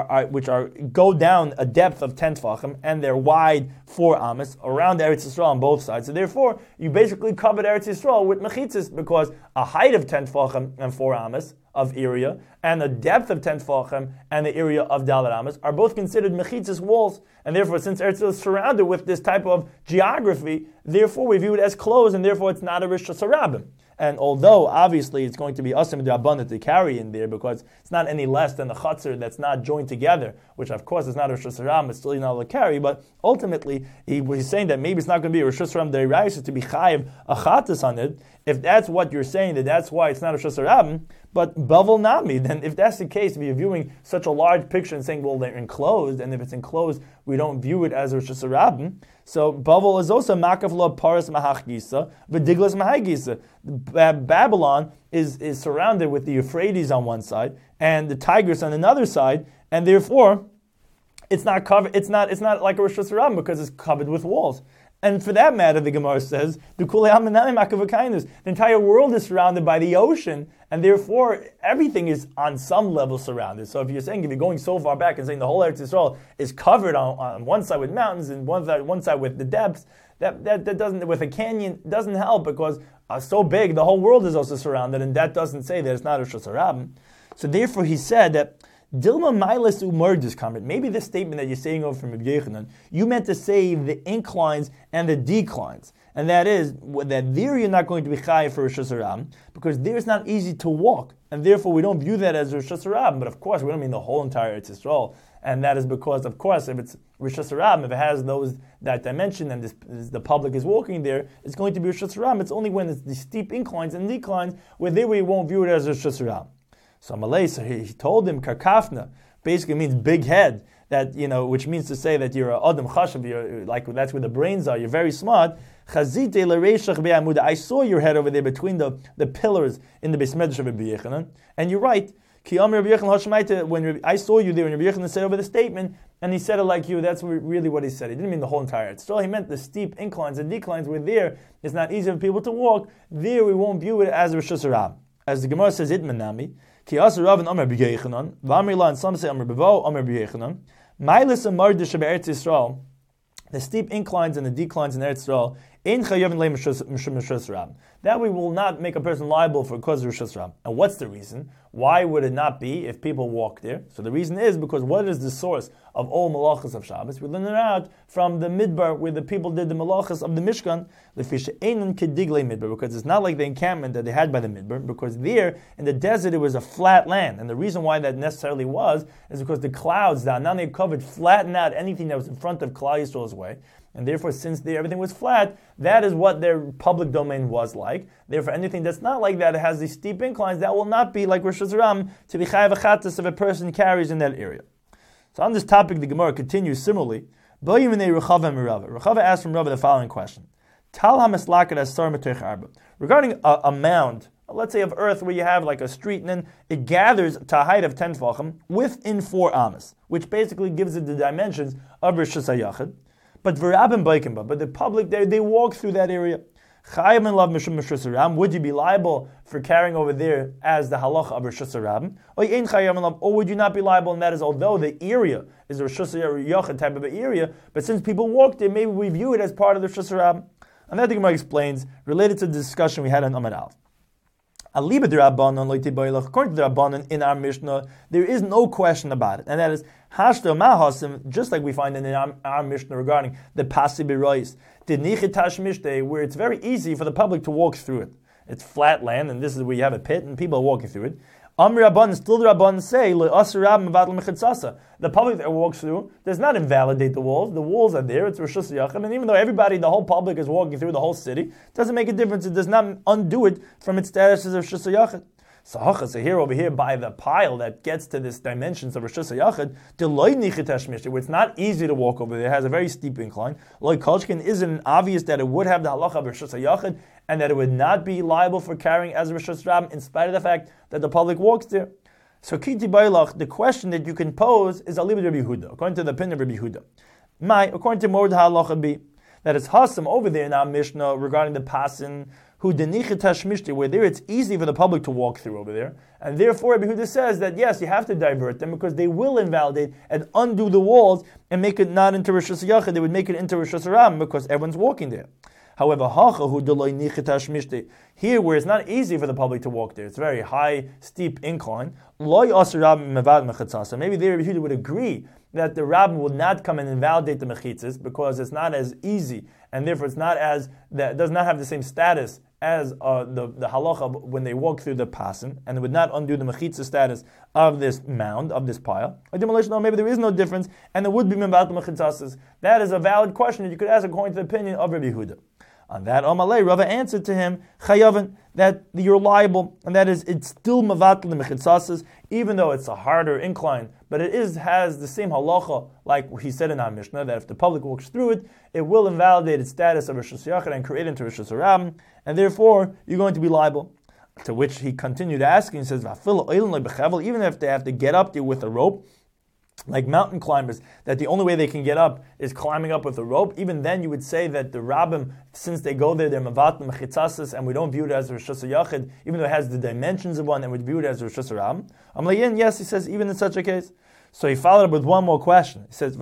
go down a depth of 10 tefachim, and they're wide 4 amas around Eretz Yisrael on both sides. So therefore, you basically covered Eretz Yisrael with mechitzas, because a height of 10 tefachim and 4 amas of area, and a depth of 10 tefachim and the area of Dalet amas are both considered mechitzas walls. And therefore, since Eretz Yisrael is surrounded with this type of geography, therefore we view it as closed, and therefore it's not a Rishus Harabim. And although obviously it's going to be asim d'abundant to carry in there, because it's not any less than the chutzner that's not joined together, which of course is not a Rishus Haram, it's still not allowed to carry. But ultimately, he's saying that maybe it's not going to be a Rishus Haram d'oraisa to be chayiv a chatas on it. If that's what you're saying, that's why it's not a Rishus Haram. But bavel nami, then if that's the case, if you're viewing such a large picture and saying, well, they're enclosed, and if it's enclosed, we don't view it as a Rishus Haram. So bavel is also makaf lo paras mahach gisa, v'diglas mahai gisa. Babylon is surrounded with the Euphrates on one side and the Tigris on another side, and therefore it's not covered. It's not like a Rosh Hashanah because it's covered with walls. And for that matter, the Gemara says, the entire world is surrounded by the ocean, and therefore everything is on some level surrounded. So if you're going so far back and saying the whole Eretz Yisrael is covered on one side with mountains and one side with the depths, that doesn't, with a canyon, doesn't help, because so big, the whole world is also surrounded, and that doesn't say that it's not a Rosh Hashanah. So therefore he said that Dilma Milas Umurdis comment. Maybe this statement that you're saying over from Rabbi Yochanan, you meant to say the inclines and the declines. And that is, that there you're not going to be chayav for Rosh Hashanah, because there it's not easy to walk. And therefore we don't view that as Rosh Hashanah. But of course, we don't mean the whole entire Eretz Yisrael. And that is because, of course, if it's Rosh Hashanah, if it has that dimension and the public is walking there, it's going to be Rosh Hashanah. It's only when it's the steep inclines and declines where there we won't view it as Rosh Hashanah. So Malay, so he told him karkafna, basically means big head, that which means to say that you're a adam chashav, you're like that's where the brains are. You're very smart. Chazite l'reishach be'amuda. I saw your head over there between the pillars in the Beis Medrash of Rabbi Yochanan, and you're right. Ki Amar Rabbi Yochanan hashmaita. When I saw you there, when Rabbi Yochanan said over the statement, and he said it like you. That's really what he said. He didn't mean the whole entire. Still, he meant the steep inclines and declines where there it's not easy for people to walk. There we won't view it as Rosh Hashanah. As the Gemara says, itmanami. Ki Asar Rav and Amar Rabbi Yochanan, V'Amrila, and some say Amar Bavo, Amar Rabbi Yochanan. Mailis and Mardish of Eretz Yisrael, the steep inclines and the declines in Eretz Yisrael, in Chayavin Le Mishus Ram. That we will not make a person liable for cause of Rishus Ram. And what's the reason? Why would it not be if people walk there? So the reason is because what is the source of all malachas of Shabbos? We learn it out from the Midbar, where the people did the malachas of the Mishkan, because it's not like the encampment that they had by the Midbar, because there in the desert it was a flat land. And the reason why that necessarily was is because the clouds, the Anani covered, flattened out anything that was in front of Klal Yisrael's way. And therefore, since everything was flat, that is what their public domain was like. Therefore, anything that's not like that, it has these steep inclines, that will not be like Rosh Hashanah to be chayav achatas if a person carries in that area. So on this topic, the Gemara continues similarly. Rechava asked from Rava the following question. Tal hamislaket asar metoich arba. Regarding a mound, let's say of earth where you have like a street, and then it gathers to a height of 10 tefachim within 4 amas, which basically gives it the dimensions of Rishus HaYachid. But v'rabim baikim, but the public, they walk through that area. Chayim and love mishum Rishus HaRabim. Would you be liable for carrying over there as the halacha of Rishus HaRabim? Or would you not be liable? And that is, although the area is a Rishus HaYachid type of an area, but since people walk there, maybe we view it as part of the Rishus HaRabim. And that the Gemara explains, related to the discussion we had on Amud Aleph. According to the Rabbanan in our Mishnah, there is no question about it. And that is, Hashto Mahasim, just like we find in our Mishnah regarding the Pasi B'Rois, the Nichitash Mishteh, where it's very easy for the public to walk through it. It's flat land, and this is where you have a pit, and people are walking through it. Still the Rabbanan say, the public that walks through does not invalidate the walls. The walls are there, it's Rishus HaYachid, and even though the whole public is walking through the whole city, it doesn't make a difference. It does not undo it from its status as Rishus HaYachid. So here over here by the pile that gets to this dimensions of Rishus HaYachid, where it's not easy to walk over there, it has a very steep incline. Like Kolchkin, isn't obvious that it would have the halacha of Rishus HaYachid and that it would not be liable for carrying as a Rishus HaRabim in spite of the fact that the public walks there. So Kiti Bailach, the question that you can pose is Alibud Rabbi Yehuda, according to the opinion of Rabbi Yehuda. According to Mord HaHalacha be that it's Hasam over there in our Mishnah regarding the Pasin, who denichitash mishti, where there it's easy for the public to walk through over there, and therefore Rabbi Yehuda says that yes, you have to divert them because they will invalidate and undo the walls and make it not into Rishus HaYachid, they would make it into Rishus HaRabim because everyone's walking there. However, here where it's not easy for the public to walk there, it's very high, steep incline. Maybe there Rabbi Yehuda would agree that the rabbin will not come and invalidate the mechitzas because it's not as easy, and therefore it's not as that does not have the same status as the halacha when they walk through the pasin, and it would not undo the mechitzah status of this mound, of this pile. No, maybe there is no difference, and there would be mevat mechitzas. That is a valid question that you could ask according to the opinion of Rabbi Yehuda. On that, Amalei, Rava answered to him, Chayavin, that you're liable, and that is, it's still mavatl the mechitzasas, even though it's a harder incline, but it has the same halacha, like he said in our Mishnah, that if the public walks through it, it will invalidate its status of Rishus HaYachid and create it into Rishus HaRabim, and therefore, you're going to be liable. To which he continued asking, he says, even if they have to get up there with a rope, like mountain climbers, that the only way they can get up is climbing up with a rope, even then you would say that the rabbim, since they go there, they're mavat mechitzasas, and we don't view it as Rishus HaYachid, even though it has the dimensions of one, and we view it as Rishus HaRabim. Amalayin, yes, he says, even in such a case. So he followed up with one more question. He says,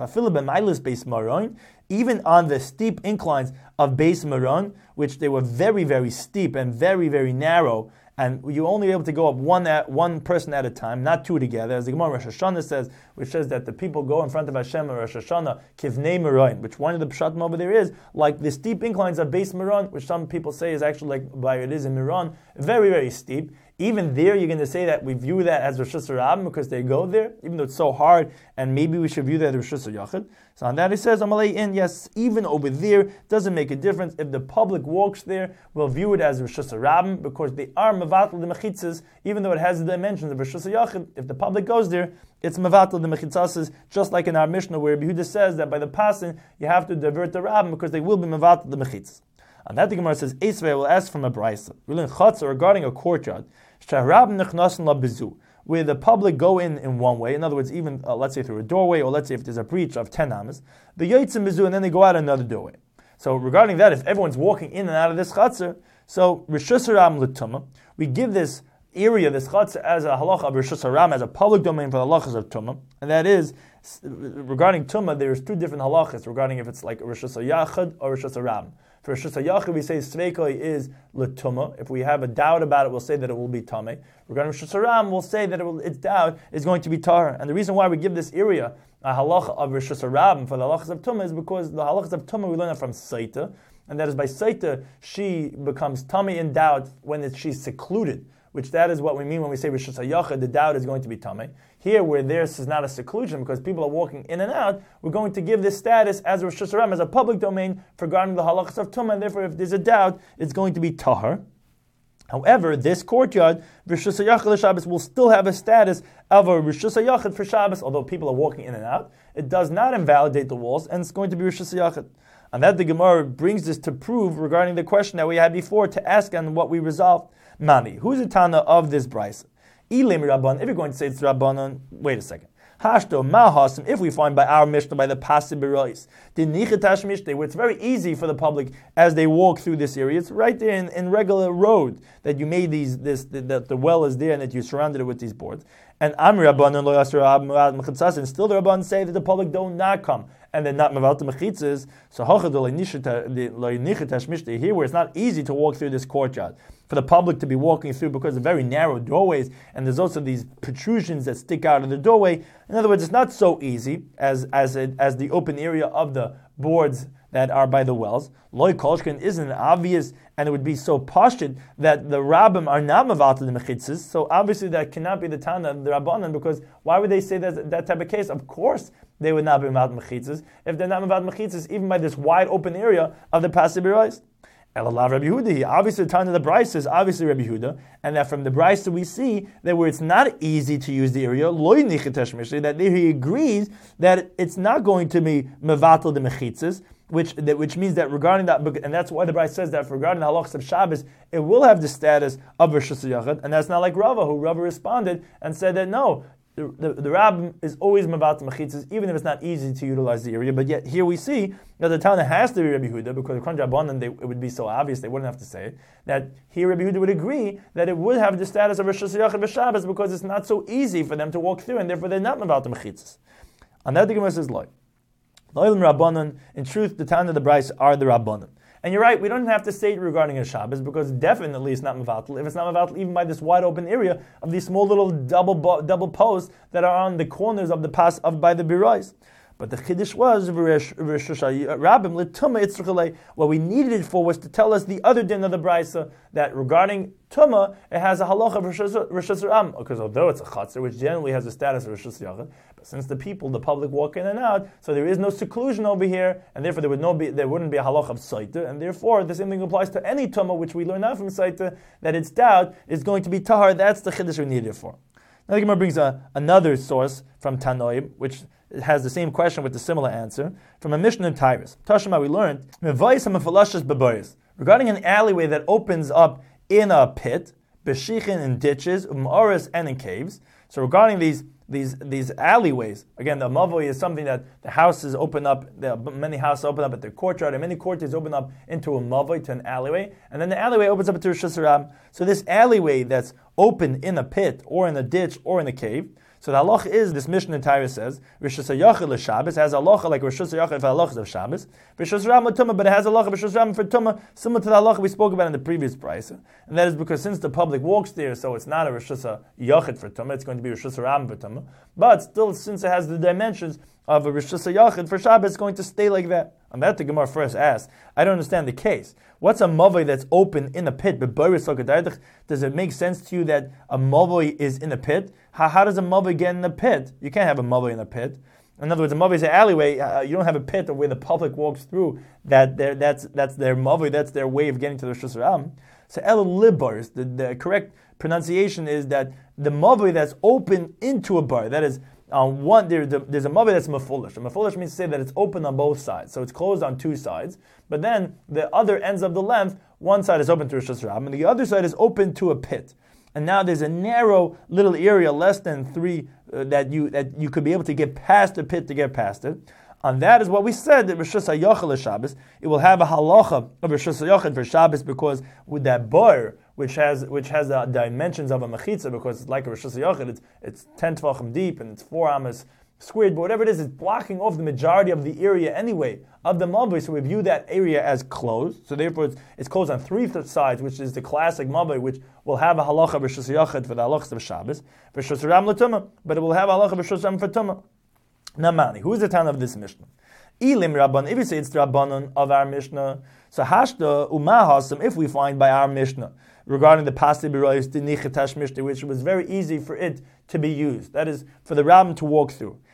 even on the steep inclines of Beis Meron, which they were very, very steep and very, very narrow, and you only able to go up one person at a time, not two together, as the Gemara Rosh Hashanah says, which says that the people go in front of Hashem or Rosh Hashanah, Kivnei Meron, which one of the pshatim over there is, like the steep inclines of Beis Meron, which some people say is actually like by it is in Meron, very, very steep. Even there, you're going to say that we view that as Rishus HaRabim because they go there, even though it's so hard, and maybe we should view that as Rishus HaYachid. So on that he says, Amalei in, yes, even over there, doesn't make a difference. If the public walks there, we'll view it as Rishus HaRabim because they are mevatel the mechitzas, even though it has the dimensions of Rishus HaYachid. If the public goes there, it's mevatel the mechitzas, just like in our Mishnah where Yehuda says that by the passing, you have to divert the rabbim because they will be mevatel the mechitzas. And that the Gemara says, Esvei will ask from a brisa. We learn chatzah regarding a courtyard, where the public go in one way. In other words, even let's say through a doorway, or let's say if there's a breach of 10 amas, the yotzim bizu, and then they go out another doorway. So regarding that, if everyone's walking in and out of this chatzah, so Rishus HaRabim l'tumah, we give this area, this chatzah, as a halacha of Rishus HaRabim, as a public domain for the halachas of tumah, and that is, regarding tumah, there's two different halachas regarding if it's like Rishus HaYachid or Rishus HaRabim. For Rishus HaYachid, we say Sveikoi is l'tumah. If we have a doubt about it, we'll say that it will be tameh. Regarding Rishus HaRabim, we'll say that its doubt is going to be tahor. And the reason why we give this area a halacha of Rishus HaRabim for the halachas of tumah is because the halachas of tumah we learn it from Saita, and that is by Saita she becomes tameh in doubt when she's secluded, which that is what we mean when we say Rishus HaYachid, the doubt is going to be tameh. Here, where this is not a seclusion because people are walking in and out, we're going to give this status as a Rishus HaRabim, as a public domain for guarding the halachas of tumah, and therefore if there's a doubt, it's going to be tahor. However, this courtyard, Rishus HaYachid l'Shabbos, will still have a status of a Rishus HaYachid for Shabbos, although people are walking in and out. It does not invalidate the walls, and it's going to be Rishus HaYachid. And that the Gemara brings this to prove regarding the question that we had before to ask on what we resolved. Mani, who's the Tana of this brisa? Ilim Rabban, if you're going to say it's Rabbanon, wait a second. Hashto Mahasim, if we find by our Mishnah, by the Pasib Berois, the Nichatash Mishnah, where it's very easy for the public as they walk through this area. It's right there in regular road that you made that the well is there and that you surrounded it with these boards. And Amir Rabbanon Lo Yasser Mechitzas, and still the Rabbanon say that the public don't not come and they're not Mevalta Mechitzas. So Hachad Lo Nichatash Mishnah, here where it's not easy to walk through this courtyard for the public to be walking through because of very narrow doorways, and there's also these protrusions that stick out of the doorway. In other words, it's not so easy as the open area of the boards that are by the wells. Loi Kolshkin isn't obvious, and it would be so pashut that the Rabbim are not mevatel the mechitzas. So obviously that cannot be the Tana of the Rabbanan, because why would they say that type of case? Of course they would not be mevatel mechitzas if they're not mevatel mechitzas, even by this wide open area of the Pasib Berois. Elalav Rabbi Yehuda. Obviously, the Tana of the Brisa is obviously Rabbi Yehuda, and that from the Brisa we see that where it's not easy to use the area, loy nichatash mishnah, that there he agrees that it's not going to be mevatel the mechitzas, which means that regarding that, and that's why the Brisa says that regarding the halachas of Shabbos, it will have the status of Rosh Hashanah, and that's not like Rava, who Rava responded and said that no. The Rabbim is always mevatel mechitzas, even if it's not easy to utilize the area. But yet here we see that the Tana has to be Rabbi Yehuda, because according to Rabbanan it would be so obvious they wouldn't have to say it. That here Rabbi Yehuda would agree that it would have the status of Rosh Hashanah v'Shabbos because it's not so easy for them to walk through, and therefore they're not mevatel mechitzas. And that the Gemara says loy Rabbanan. In truth, the Tana of the Brisa are the Rabbanan. And you're right, we don't have to say it regarding a Shabbos, because definitely it's not mevatel. If it's not mevatel, even by this wide open area of these small little double posts that are on the corners of the pass by the Berois. But the Chiddush was what we needed it for was to tell us the other din of the Brisa, that regarding Tumah, it has a halacha of Rosh Hashanah, because although it's a chatzar, which generally has the status of Rosh Hashanah, but since the public walk in and out, so there is no seclusion over here, and therefore there wouldn't be a halacha of Saita, and therefore the same thing applies to any Tumah, which we learn out from Saita, that its doubt is going to be tahar. That's the Chiddush we needed it for. Now the Gemara brings another source from Tanoim, which has the same question with a similar answer, from a Mishnah in Tyrus. Tashma, we learned regarding an alleyway that opens up in a pit, b'shichin, in ditches, u'm'oris, and in caves. So regarding these alleyways, again, the mavoi is something that the houses open up, many houses open up at their courtyard, and many courtyards open up into a mavoi, to an alleyway, and then the alleyway opens up into Rosh Hashanah. So this alleyway that's open in a pit, or in a ditch, or in a cave, so the halacha is, this Mishnah in Torah says, Rosh Hashanah l'Shabbos has a halacha like Rosh Hashanah for halachas of Shabbos, Rosh Hashanah l'Tumah, but it has a halacha Rosh Hashanah for Tumah, similar to the halacha we spoke about in the previous brisa, and that is because since the public walks there, so it's not a Rosh Hashanah for Tumah, it's going to be Rosh Hashanah for Tumah, but still, since it has the dimensions of a Rosh Hashanah for Shabbos, it's going to stay like that. And that the Gemara first asks, I don't understand the case. What's a mavoi that's open in a pit? Does it make sense to you that a mavoi is in a pit? How does a mavoi get in a pit? You can't have a mavoi in a pit. In other words, a mavoi is an alleyway. You don't have a pit where the public walks through. That's their mavoi. That's their way of getting to the Rosh Hashanah. So el libars, the correct pronunciation is that the mavoi that's open into a bar. That is, there's a mavoi that's mafulish. Mafulish means to say that it's open on both sides, so it's closed on two sides. But then the other ends of the length, one side is open to Rosh Hashanah, and the other side is open to a pit. And now there's a narrow little area, less than 3, that you could be able to get past the pit to get past it. And that is what we said, that Rosh Hashanah Shabbos, it will have a halacha of Rosh Hashanah for Shabbos, because with that bar, which has the dimensions of a mechitza, because it's like a Rosh Hashanah, it's 10 tvachim deep and it's 4 amas squared, but whatever it is, it's blocking off the majority of the area anyway of the mavoi. So we view that area as closed. So therefore, it's closed on 3 sides, which is the classic mavoi, which will have a halacha of Rosh Hashanah for the halachas of Shabbos, Rosh Hashanah l'tumah, but it will have a halacha of Rosh Hashanah for tumah. Namani, who is the Tana of this Mishnah? Ilim Rabban, if you say it's the Rabbanon of our Mishnah, so Hashta Umahasam, if we find by our Mishnah, regarding the Pasib Berois, the Nichatash Mishnah, which was very easy for it to be used, that is, for the Rabbin to walk through.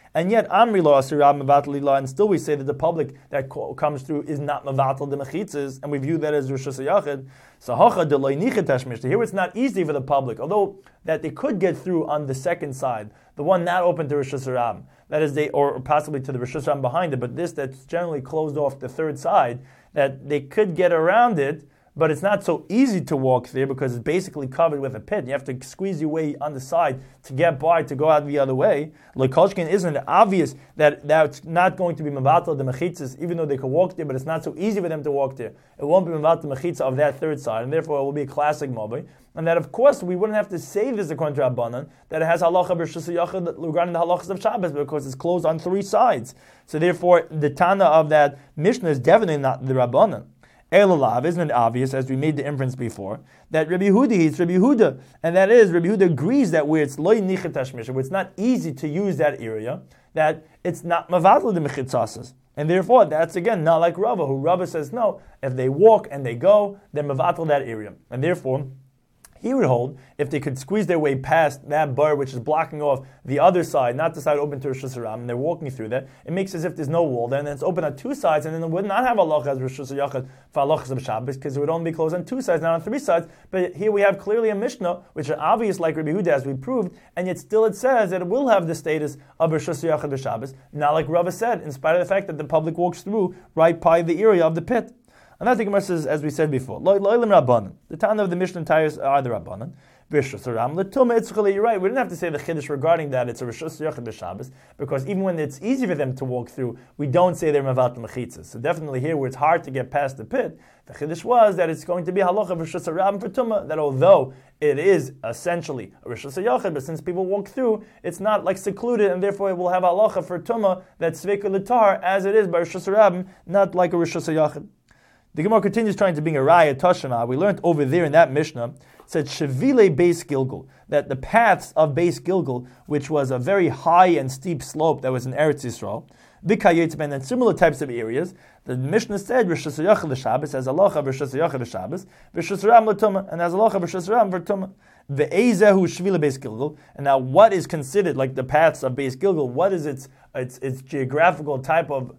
And yet, Amri lo asir Rab mevatel la, and still we say that the public that comes through is not mevatel the mechitzas, and we view that as Rishus HaYachid. So hacha de lo nichet tashmishta. Here it's not easy for the public, although that they could get through on the second side, the one not open to Rishus HaRab. That is, or possibly to the Rishus HaRab behind it, but this that's generally closed off the third side, that they could get around it, but it's not so easy to walk there because it's basically covered with a pit. You have to squeeze your way on the side to get by, to go out the other way. Lekolshkin, isn't it obvious that that's not going to be mevatel the mechitzas, even though they could walk there, but it's not so easy for them to walk there. It won't be mevatel the mechitza of that third side, and therefore it will be a classic mobile. And that, of course, we wouldn't have to say this according to Rabbanan, that it has halacha b'Rishus HaYachid regarding the halachas of Shabbos, because it's closed on three sides. So therefore, the Tana of that Mishnah is definitely not the Rabbanan. Elulav, isn't it obvious, as we made the inference before, that Rabbi Yehuda is Rabbi Yehuda, and that is, Rabbi Yehuda agrees that where it's loy nichet tashmisha, where it's not easy to use that area, that it's not mavatel the mechitzasas. And therefore, that's again not like Rava, who Rava says, no, if they walk and they go, they're mavatel that area. And therefore, he would hold, if they could squeeze their way past that bar which is blocking off the other side, not the side open to Rishus HaRab, and they're walking through that, it makes as if there's no wall there, and then it's open on two sides, and then it would not have halacha as Rishus HaYachid for halachas of Shabbos, because it would only be closed on two sides, not on three sides. But here we have clearly a Mishnah, which are obvious like Rabbi Yehuda, as we proved, and yet still it says that it will have the status of Rishus HaYachid of Shabbos, not like Rava said, in spite of the fact that the public walks through right by the area of the pit. And that the Gemara says, as we said before, Lo'ilim Rabbanan. The Tana of the Mishnah entire are the Rabbanan. You're right. We didn't have to say the chiddush regarding that. It's a Rishus HaYachid b'Shabbos, because even when it's easy for them to walk through, we don't say they're mevatel mechitzas. So definitely here, where it's hard to get past the pit, the chiddush was that it's going to be halacha of Rishus HaRab for tumah. That although it is essentially a Rishus HaYachid, but since people walk through, it's not like secluded, and therefore it will have halacha for tumah that's sveika l'tar as it is by Rishus HaRab, not like a Rishus HaYachid. The Gemara continues trying to bring a raya tashana. We learned over there in that Mishnah, said Shevile Beis Gilgal, that the paths of Beis Gilgal, which was a very high and steep slope that was in Eretz Yisrael, B'Kayetzben, and similar types of areas, the Mishnah said Rishus HaYachid l'Shabbos as halacha Rishus HaYachid l'Shabbos, Rishus HaRab l'Tumah, and as halacha Rishus HaRab for Tumah. Ve'ezehu Shevile Beis Gilgal, and now what is considered like the paths of Beis Gilgal? What is its geographical type of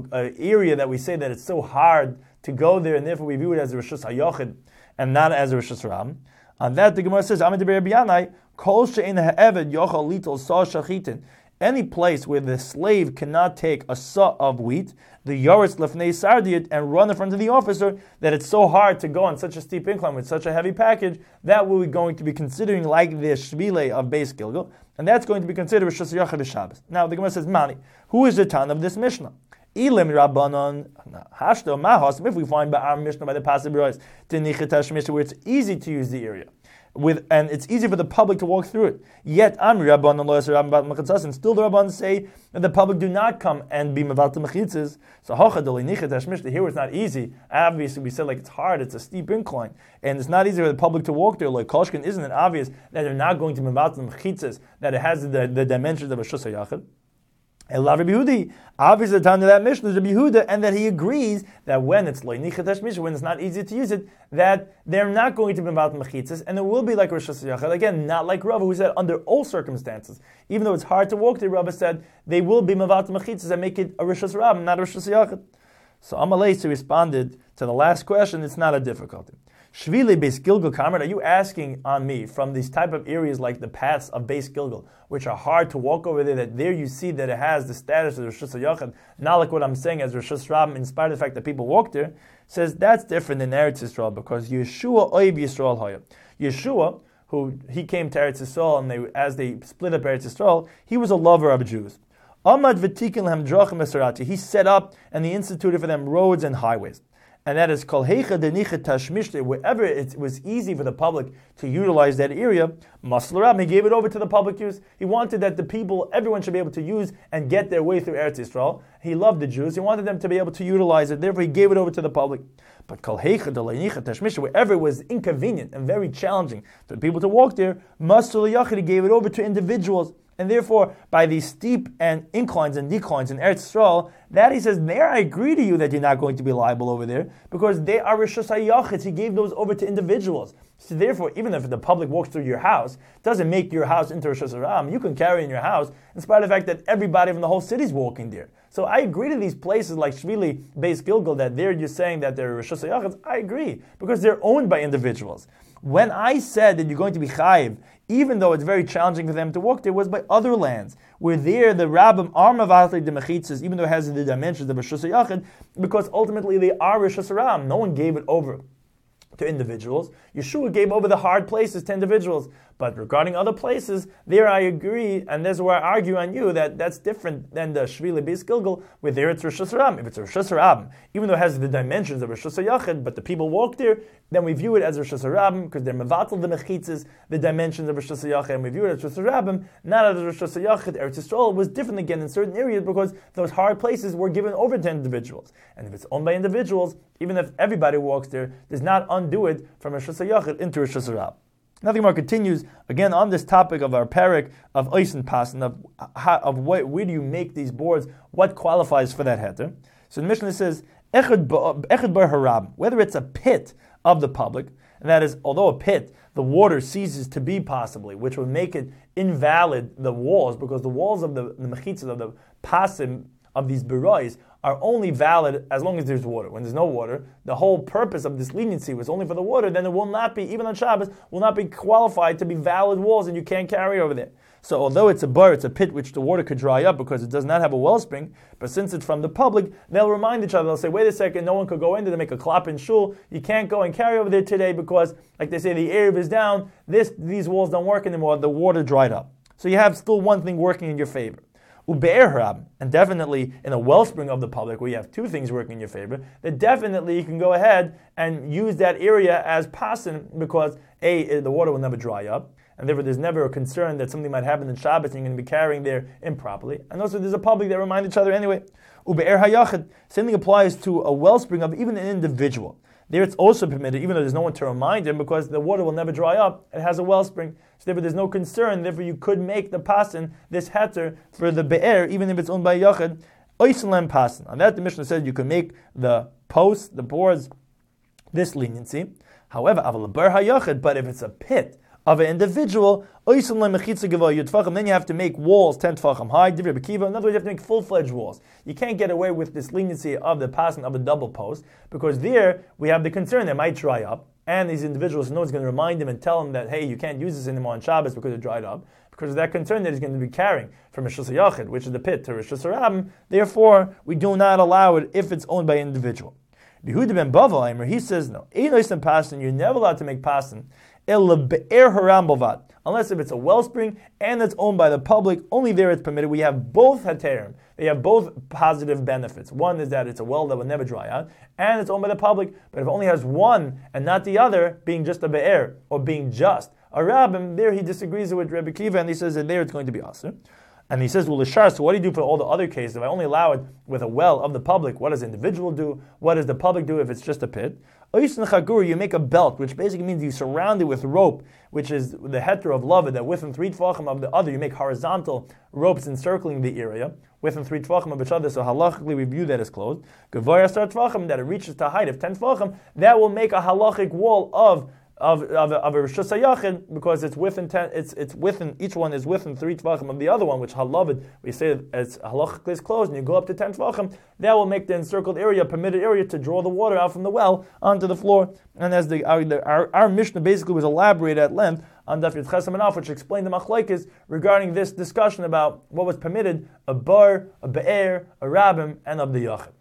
area that we say that it's so hard to go there, and therefore we view it as a Rishus HaYachid and not as a Rishus HaRab? On that, the Gemara says, any place where the slave cannot take a saw of wheat, the Yoretz Lefnei Sardiyat, and run in front of the officer, that it's so hard to go on such a steep incline with such a heavy package, that we're going to be considering like the Shvile of Beis Gilgal, and that's going to be considered Rishus HaYachid Shabbos. Now, the Gemara says, Mani, who is the Tan of this Mishnah? Ilim Rabbanon Hashto Mahos. If we find by our Mishnah by the Pasuk B'Rois T'Nichetash Mishnah where it's easy to use the area, and it's easy for the public to walk through it. Yet Amri Rabbanon Lo Yasir Rabban Mechitzas, and still the Rabbanon say that the public do not come and be mevatel mechitzas. So Hocha Doli Nichetash Mishnah here it's not easy. Obviously we said like it's hard, it's a steep incline, and it's not easy for the public to walk there. Like Kolshkin, isn't it obvious that they're not going to be mevatel mechitzas, that it has the dimensions of a Rishus HaYachid? Elav Rabbi Yehudi, obviously the time of that Mishnah is Rabbi Yehuda, and that he agrees that when it's loy nichatash mishnah, when it's not easy to use it, that they're not going to be about mechitzas, and it will be like Rishus HaYachid. Again, not like Rava, who said under all circumstances, even though it's hard to walk there, Rava said they will be mevat mechitzas and make it a Rishus HaRab, not a Rishus HaYachid. So Amalei responded to the last question, it's not a difficulty. Shvile Beis Gilgal Kamar, are you asking on me from these type of areas like the paths of Beis Gilgal, which are hard to walk over there, that there you see that it has the status of Rishus HaYachid, not like what I'm saying as Rishus HaRab, in spite of the fact that people walk there, says that's different than Eretz Yisrael, because Yeshua Oib Yisrael Hoya. Yeshua, who he came to Eretz Yisrael, and as they split up Eretz Yisrael, he was a lover of Jews. Amad v'tikin lehem drachim esarati. He set up and he instituted for them roads and highways. And that is kol heicha denichet tashmishte, wherever it was easy for the public to utilize that area, maslarab, he gave it over to the public use. He wanted that the people, everyone should be able to use and get their way through Eretz Yisrael. He loved the Jews. He wanted them to be able to utilize it. Therefore, he gave it over to the public. But kol heicha denichet tashmishte, wherever it was inconvenient and very challenging for the people to walk there, maslar yachid, he gave it over to individuals. And therefore, by these steep and inclines and declines in Eretz Yisrael, that he says, there I agree to you that you're not going to be liable over there, because they are Rishus HaYachid. He gave those over to individuals. So therefore, even if the public walks through your house, it doesn't make your house into Rishus HaRam. You can carry in your house, in spite of the fact that everybody from the whole city is walking there. So I agree to these places like Shvili, Beis Gilgal, that there you're saying that they're Rishus HaYachid. I agree, because they're owned by individuals. When I said that you're going to be chayiv, even though it's very challenging for them to walk there, was by other lands, where there the rabbim are mavatlei the mechitzas, even though it has the dimensions of Rishus HaYachid, because ultimately they are Rishus HaRam. No one gave it over to individuals. Yeshua gave over the hard places to individuals. But regarding other places, there I agree, and that's where I argue on you that that's different than the Shvili Beis Gilgal, where there it's Rishus HaRam. If it's Rishus HaRam, even though it has the dimensions of Rishus HaYachid, but the people walk there, then we view it as Rishus HaRam, because they're mevatel the mechitzas, the dimensions of Rishus HaYachid, and we view it as Rishus HaRabim, not as Rishus HaYachid. Eretz Yisrael was different again in certain areas, because those hard places were given over to individuals. And if it's owned by individuals, even if everybody walks there, does not undo it from Rishus HaYachid into Rishus HaRam. Nothing more continues again on this topic of our parak of Oisen Pasan, where do you make these boards, what qualifies for that heter. So the Mishnah says, Echad bar harab, whether it's a pit of the public, and that is, although a pit, the water ceases to be possibly, which would make it invalid, the walls, because the walls of the mechitzas, of the pasim, of these berois, are only valid as long as there's water. When there's no water, the whole purpose of this leniency was only for the water, then it will not be, even on Shabbos, will not be qualified to be valid walls, and you can't carry over there. So although it's a bar, it's a pit which the water could dry up because it does not have a wellspring, but since it's from the public, they'll remind each other, they'll say, wait a second, no one could go in there to make a klap in shul, you can't go and carry over there today because, like they say, the Erev is down, these walls don't work anymore, the water dried up. So you have still one thing working in your favor. Ube'er harab, and definitely in a wellspring of the public where you have two things working in your favor, then definitely you can go ahead and use that area as pasin because A, the water will never dry up, and therefore there's never a concern that something might happen in Shabbos and you're going to be carrying there improperly. And also there's a public that remind each other anyway. Ube'er hayachid, same thing applies to a wellspring of even an individual. There it's also permitted, even though there's no one to remind him, because the water will never dry up, it has a wellspring. So therefore there's no concern, therefore you could make the pasin, this heter, for the be'er, even if it's owned by yachid, oiselem pasin. On that the Mishnah said you can make the posts, the boards, this leniency. However, aval bar hayachid, but if it's a pit of an individual, then you have to make walls 10 tefachim high. In other words, you have to make full-fledged walls. You can't get away with this leniency of the passing of a double post, because there we have the concern that it might dry up, and these individuals, no one's going to remind them and tell them that, hey, you can't use this anymore on Shabbos because it dried up, because of that concern that he's going to be carrying from Rishus HaYachid, which is the pit, to Rishus HaRabim. Therefore, we do not allow it if it's owned by an individual. Yehuda ben Bava, he says, no, you're never allowed to make pasin unless if it's a wellspring and it's owned by the public, only there it's permitted. We have both heterim. They have both positive benefits. One is that it's a well that will never dry out, and it's owned by the public. But if it only has one and not the other, being just a be'er or being just a rabbim, there he disagrees with Rebbe Kiva, and he says that there it's going to be asur. And he says, well, Lishar, so what do you do for all the other cases? If I only allow it with a well of the public, what does the individual do? What does the public do if it's just a pit? You make a belt, which basically means you surround it with rope, which is the heter of love, that within 3 tefachim of the other, you make horizontal ropes encircling the area, within 3 tefachim of each other, so halachically we view that as closed. Gevayah start tefachim, that it reaches to a height of 10 tefachim, that will make a halachic wall of a Rishus HaYachid, because it's within 10, it's within, each one is within 3 tefachim of the other one, which halavit, we say it's halachically is closed, and you go up to 10 tefachim, that will make the encircled area, permitted area, to draw the water out from the well onto the floor. And as our Mishnah basically was elaborated at length on Daf Yud Ches Amud, which explained the machlokes regarding this discussion about what was permitted, a bar, a be'er, a rabbim, and of the yachid.